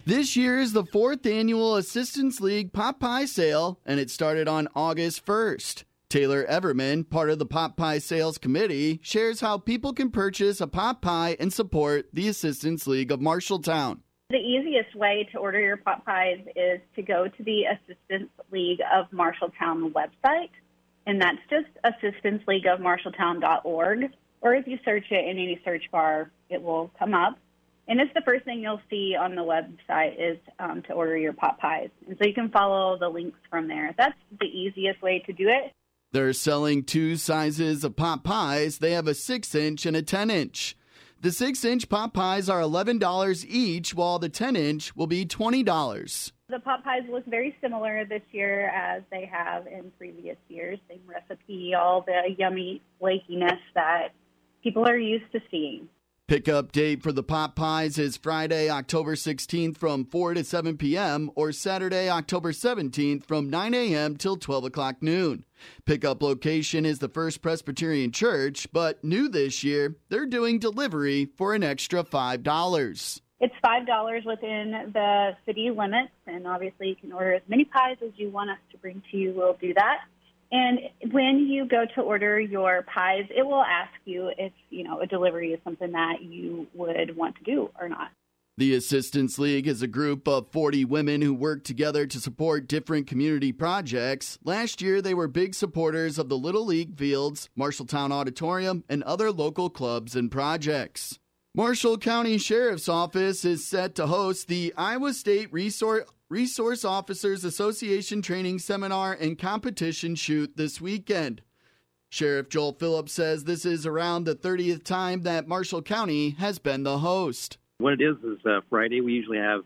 This year is the 4th annual Assistance League Pot Pie Sale, and it started on August 1st. Taylor Everman, part of the Pot Pie Sales Committee, shares how people can purchase a pot pie and support the Assistance League of Marshalltown. The easiest way to order your pot pies is to go to the Assistance League of Marshalltown website, and that's just assistanceleagueofmarshalltown.org, or if you search it in any search bar, it will come up. And it's the first thing you'll see on the website is to order your pot pies. And so you can follow the links from there. That's the easiest way to do it. They're selling 2 sizes of pot pies. They have a 6-inch and a 10-inch. The 6-inch pot pies are $11 each, while the 10-inch will be $20. The pot pies look very similar this year as they have in previous years. Same recipe, all the yummy flakiness that people are used to seeing. Pickup date for the pot pies is Friday, October 16th from 4 to 7 p.m. or Saturday, October 17th from 9 a.m. till 12 o'clock noon. Pickup location is the First Presbyterian Church, but new this year, they're doing delivery for an extra $5. It's $5 within the city limits, and obviously you can order as many pies as you want us to bring to you. We'll do that. And when you go to order your pies, it will ask you if, a delivery is something that you would want to do or not. The Assistance League is a group of 40 women who work together to support different community projects. Last year, they were big supporters of the Little League Fields, Marshalltown Auditorium, and other local clubs and projects. Marshall County Sheriff's Office is set to host the Iowa State Resource Officers Association Training Seminar and Competition Shoot this weekend. Sheriff Joel Phillips says this is around the 30th time that Marshall County has been the host. What it is Friday we usually have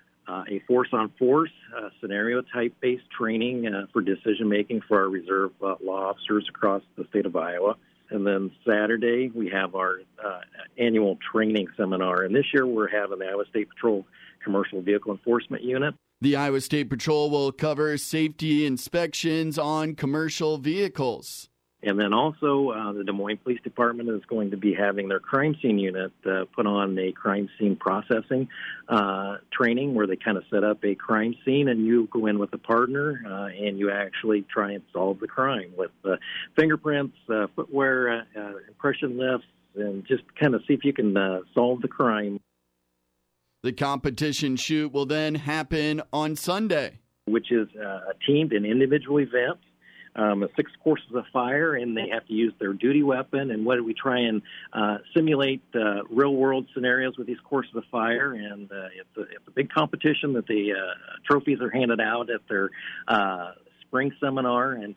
a force-on-force scenario-type-based training for decision-making for our reserve law officers across the state of Iowa. And then Saturday we have our annual training seminar. And this year we're having the Iowa State Patrol Commercial Vehicle Enforcement Unit. The Iowa State Patrol will cover safety inspections on commercial vehicles. And then also the Des Moines Police Department is going to be having their crime scene unit put on a crime scene processing training where they kind of set up a crime scene and you go in with a partner and you actually try and solve the crime with fingerprints, footwear, impression lifts, and just kind of see if you can solve the crime. The competition shoot will then happen on Sunday, which is a teamed and individual event. 6 courses of fire, and they have to use their duty weapon. And what do we try and simulate real-world scenarios with these courses of fire? And it's a big competition that the trophies are handed out at their spring seminar in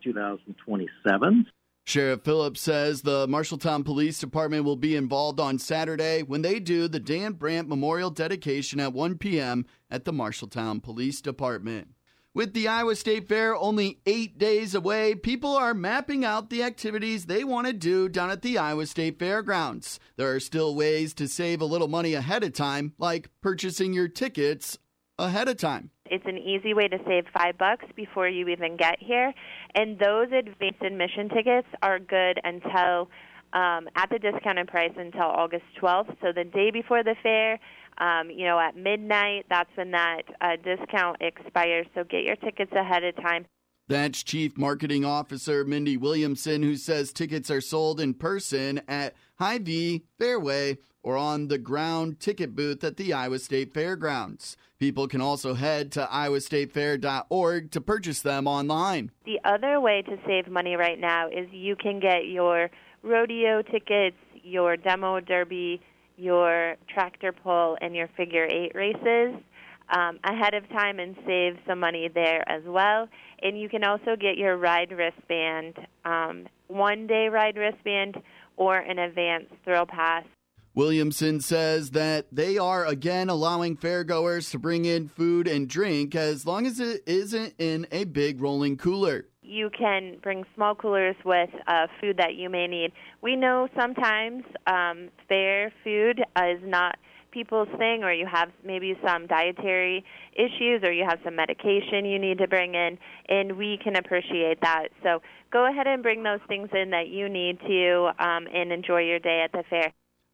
2027. Sheriff Phillips says the Marshalltown Police Department will be involved on Saturday when they do the Dan Brandt Memorial dedication at 1 p.m. at the Marshalltown Police Department. With the Iowa State Fair only 8 days away, people are mapping out the activities they want to do down at the Iowa State Fairgrounds. There are still ways to save a little money ahead of time, like purchasing your tickets ahead of time. It's an easy way to save $5 before you even get here, and those advanced admission tickets are good until at the discounted price until August 12th, so the day before the fair. At midnight, that's when that discount expires, so get your tickets ahead of time. That's Chief Marketing Officer Mindy Williamson, who says tickets are sold in person at Hy-Vee, Fairway, or on the ground ticket booth at the Iowa State Fairgrounds. People can also head to iowastatefair.org to purchase them online. The other way to save money right now is you can get your rodeo tickets, your demo derby, your tractor pull, and your figure 8 races ahead of time and save some money there as well. And you can also get your ride wristband, one-day ride wristband, or an advanced thrill pass. Williamson says that they are again allowing fairgoers to bring in food and drink as long as it isn't in a big rolling cooler. You can bring small coolers with food that you may need. We know sometimes fair food is not people's thing, or you have maybe some dietary issues, or you have some medication you need to bring in, and we can appreciate that. So go ahead and bring those things in that you need to and enjoy your day at the fair.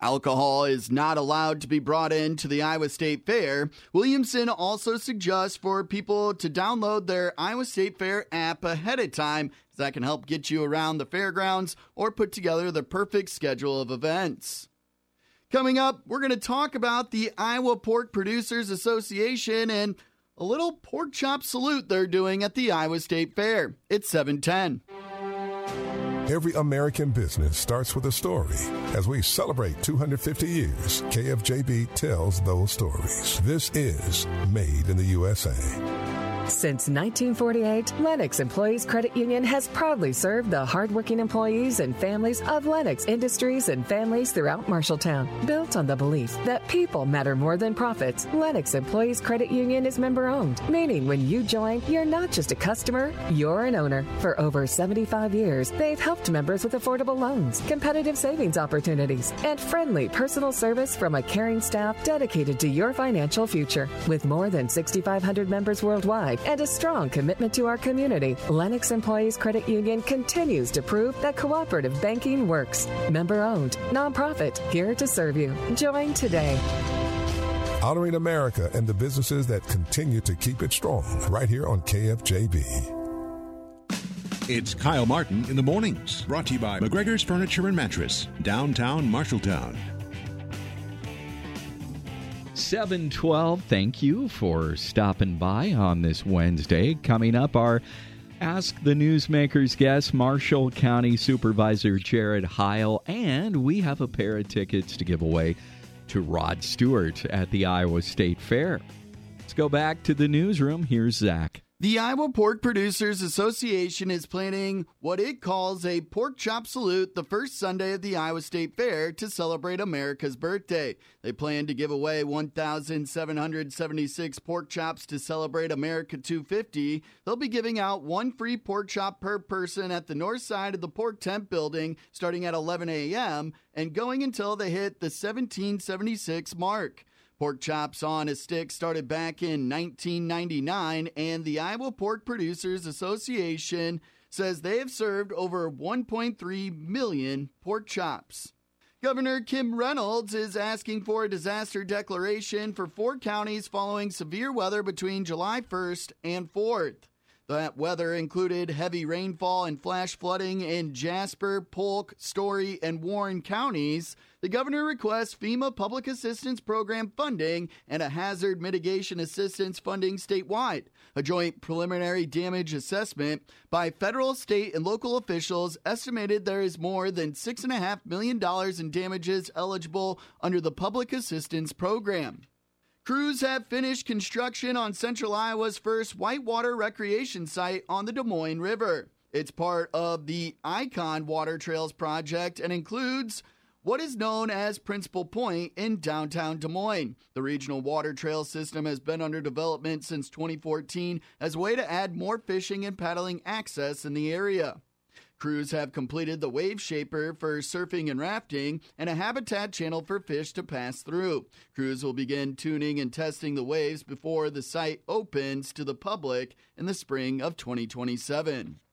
Alcohol is not allowed to be brought into the Iowa State Fair. Williamson also suggests for people to download their Iowa State Fair app ahead of time, as that can help get you around the fairgrounds or put together the perfect schedule of events. Coming up, we're going to talk about the Iowa Pork Producers Association and a little pork chop salute they're doing at the Iowa State Fair. It's 7:10. Every American business starts with a story. As we celebrate 250 years, KFJB tells those stories. This is Made in the USA. Since 1948, Lennox Employees Credit Union has proudly served the hardworking employees and families of Lennox Industries and families throughout Marshalltown. Built on the belief that people matter more than profits, Lennox Employees Credit Union is member-owned, meaning when you join, you're not just a customer, you're an owner. For over 75 years, they've helped members with affordable loans, competitive savings opportunities, and friendly personal service from a caring staff dedicated to your financial future. With more than 6,500 members worldwide, and a strong commitment to our community, Lennox Employees Credit Union continues to prove that cooperative banking works. Member-owned, nonprofit, here to serve you. Join today. Honoring America and the businesses that continue to keep it strong right here on KFJB. It's Kyle Martin in the mornings, brought to you by McGregor's Furniture and Mattress, downtown Marshalltown. 7:12. Thank you for stopping by on this Wednesday. Coming up, our Ask the Newsmakers guest, Marshall County Supervisor Jared Heil, and we have a pair of tickets to give away to Rod Stewart at the Iowa State Fair. Let's go back to the newsroom. Here's Zach. The Iowa Pork Producers Association is planning what it calls a pork chop salute the first Sunday of the Iowa State Fair to celebrate America's birthday. They plan to give away 1,776 pork chops to celebrate America 250. They'll be giving out one free pork chop per person at the north side of the Pork Temp building starting at 11 a.m. and going until they hit the 1776 mark. Pork chops on a stick started back in 1999, and the Iowa Pork Producers Association says they have served over 1.3 million pork chops. Governor Kim Reynolds is asking for a disaster declaration for 4 counties following severe weather between July 1st and 4th. That weather included heavy rainfall and flash flooding in Jasper, Polk, Story, and Warren counties. The governor requests FEMA Public Assistance Program funding and a hazard mitigation assistance funding statewide. A joint preliminary damage assessment by federal, state, and local officials estimated there is more than $6.5 million in damages eligible under the Public Assistance Program. Crews have finished construction on Central Iowa's first whitewater recreation site on the Des Moines River. It's part of the Icon Water Trails project and includes what is known as Principal Point in downtown Des Moines. The regional water trail system has been under development since 2014 as a way to add more fishing and paddling access in the area. Crews have completed the wave shaper for surfing and rafting and a habitat channel for fish to pass through. Crews will begin tuning and testing the waves before the site opens to the public in the spring of 2027.